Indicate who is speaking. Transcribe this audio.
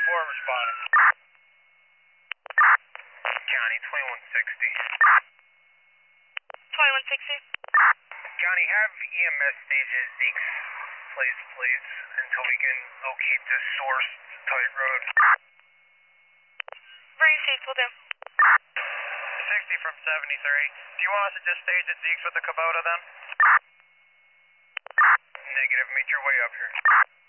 Speaker 1: responding. County 2160.
Speaker 2: 2160.
Speaker 1: County, have EMS stages Zeke's place, please, until we can locate the source tight road.
Speaker 2: Very safe, will do.
Speaker 1: 60 from 73. Do you want us to just stage at Zeke's with the Kubota then? Negative, meet your way up here.